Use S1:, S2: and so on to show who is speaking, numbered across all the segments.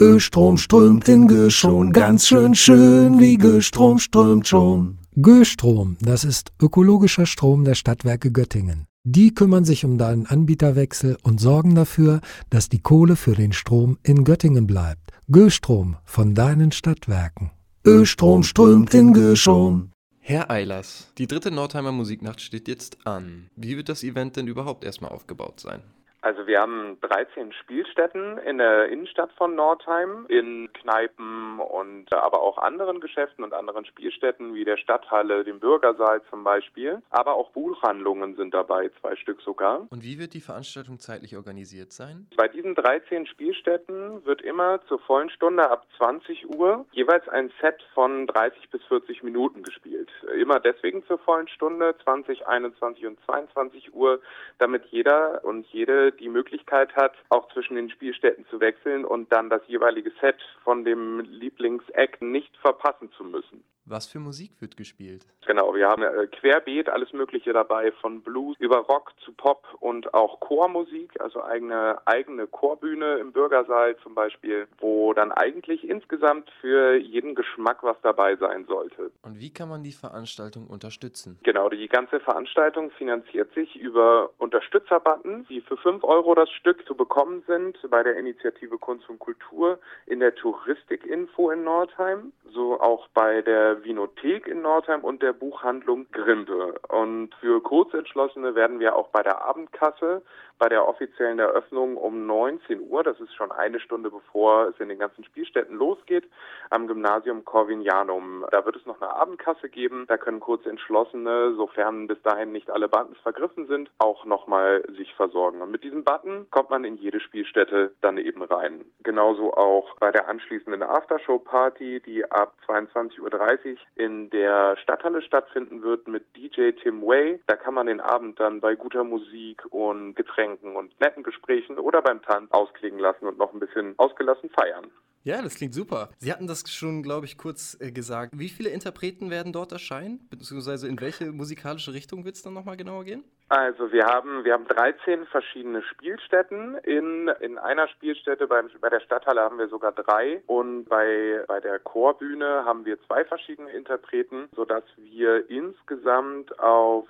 S1: Östrom strömt in Göschon, ganz schön wie Göstrom strömt schon.
S2: Göstrom, das ist ökologischer Strom der Stadtwerke Göttingen. Die kümmern sich um deinen Anbieterwechsel und sorgen dafür, dass die Kohle für den Strom in Göttingen bleibt. Göstrom von deinen Stadtwerken.
S1: Östrom strömt in Göschon.
S3: Herr Eilers, die 3. Nordheimer Musiknacht steht jetzt an. Wie wird das Event denn überhaupt erstmal aufgebaut sein?
S4: Also wir haben 13 Spielstätten in der Innenstadt von Nordheim, in Kneipen und aber auch anderen Geschäften und anderen Spielstätten wie der Stadthalle, dem Bürgersaal zum Beispiel. Aber auch Buchhandlungen sind dabei, 2 Stück sogar.
S3: Und wie wird die Veranstaltung zeitlich organisiert sein?
S4: Bei diesen 13 Spielstätten wird immer zur vollen Stunde ab 20 Uhr jeweils ein Set von 30 bis 40 Minuten gespielt. Immer deswegen zur vollen Stunde, 20, 21 und 22 Uhr, damit jeder und jede die Möglichkeit hat, auch zwischen den Spielstätten zu wechseln und dann das jeweilige Set von dem Lieblingsact nicht verpassen zu müssen.
S3: Was für Musik wird gespielt?
S4: Genau, wir haben querbeet alles Mögliche dabei, von Blues über Rock zu Pop und auch Chormusik, also eigene Chorbühne im Bürgersaal zum Beispiel, wo dann eigentlich insgesamt für jeden Geschmack was dabei sein sollte.
S3: Und wie kann man die Veranstaltung unterstützen?
S4: Genau, die ganze Veranstaltung finanziert sich über Unterstützerbutton, die für 5 Euro das Stück zu bekommen sind bei der Initiative Kunst und Kultur, in der Touristikinfo in Nordheim, so auch bei der Vinothek in Nordheim und der Buchhandlung Grimpe. Und für Kurzentschlossene werden wir auch bei der Abendkasse, bei der offiziellen Eröffnung um 19 Uhr, das ist schon eine Stunde bevor es in den ganzen Spielstätten losgeht, am Gymnasium Corvinianum. Da wird es noch eine Abendkasse geben. Da können Kurzentschlossene, sofern bis dahin nicht alle Buttons vergriffen sind, auch nochmal sich versorgen. Und mit diesem Button kommt man in jede Spielstätte dann eben rein. Genauso auch bei der anschließenden Aftershow-Party, die ab 22:30 Uhr in der Stadthalle stattfinden wird mit DJ Tim Way. Da kann man den Abend dann bei guter Musik und Getränken und netten Gesprächen oder beim Tanz ausklingen lassen und noch ein bisschen ausgelassen feiern.
S3: Ja, das klingt super. Sie hatten das schon, glaube ich, kurz gesagt. Wie viele Interpreten werden dort erscheinen? Beziehungsweise in welche musikalische Richtung wird es dann nochmal genauer gehen?
S4: Also wir haben 13 verschiedene Spielstätten. In einer Spielstätte bei der Stadthalle haben wir sogar 3 und bei der Chorbühne haben wir 2 verschiedene Interpreten, sodass wir insgesamt auf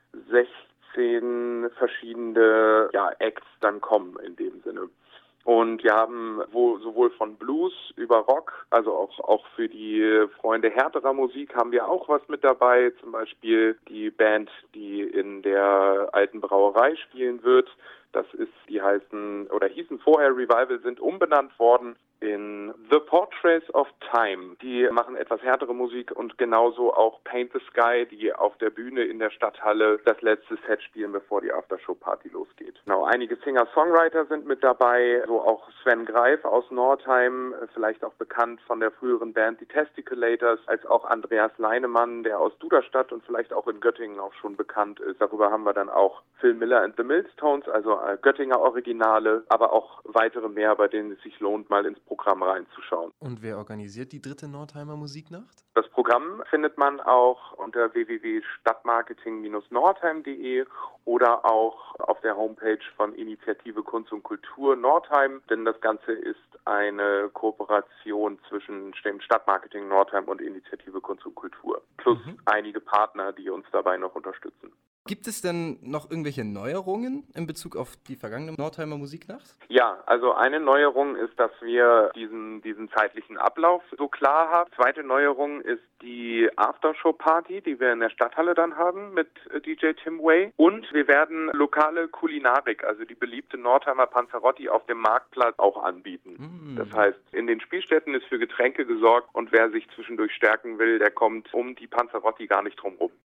S4: 16 verschiedene Acts dann kommen in dem Sinne. Und wir haben sowohl von Blues über Rock, also auch für die Freunde härterer Musik haben wir auch was mit dabei. Zum Beispiel die Band, die in der alten Brauerei spielen wird. Hießen vorher Revival, sind umbenannt worden in The Portraits of Time. Die machen etwas härtere Musik und genauso auch Paint the Sky, die auf der Bühne in der Stadthalle das letzte Set spielen, bevor die Aftershow-Party losgeht. Genau, einige Singer-Songwriter sind mit dabei, so auch Sven Greif aus Nordheim, vielleicht auch bekannt von der früheren Band die Testiculators, als auch Andreas Leinemann, der aus Duderstadt und vielleicht auch in Göttingen auch schon bekannt ist. Darüber haben wir dann auch Phil Miller and the Millstones, also Göttinger Originale, aber auch weitere mehr, bei denen es sich lohnt, mal ins Programm reinzuschauen.
S3: Und wer organisiert die 3. Nordheimer Musiknacht?
S4: Das Programm findet man auch unter www.stadtmarketing-nordheim.de oder auch auf der Homepage von Initiative Kunst und Kultur Nordheim, denn das Ganze ist eine Kooperation zwischen dem Stadtmarketing Nordheim und Initiative Kunst und Kultur, plus einige Partner, die uns dabei noch unterstützen.
S3: Gibt es denn noch irgendwelche Neuerungen in Bezug auf die vergangene Nordheimer Musiknacht?
S4: Ja, also eine Neuerung ist, dass wir diesen zeitlichen Ablauf so klar haben. Zweite Neuerung ist die Aftershow-Party, die wir in der Stadthalle dann haben mit DJ Tim Way. Und wir werden lokale Kulinarik, also die beliebte Nordheimer Panzerotti auf dem Marktplatz auch anbieten. Das heißt, in den Spielstätten ist für Getränke gesorgt und wer sich zwischendurch stärken will, der kommt um die Panzerotti gar nicht drum rum.